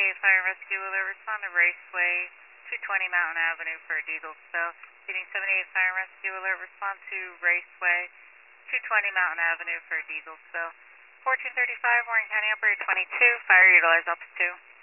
78 Fire and Rescue Alert, respond to Raceway 220 Mountain Avenue for a diesel spill. Leading 78 Fire and Rescue Alert, respond to Raceway 220 Mountain Avenue for a diesel spill. 1435, Warren County Operator 22, fire utilize Office 2.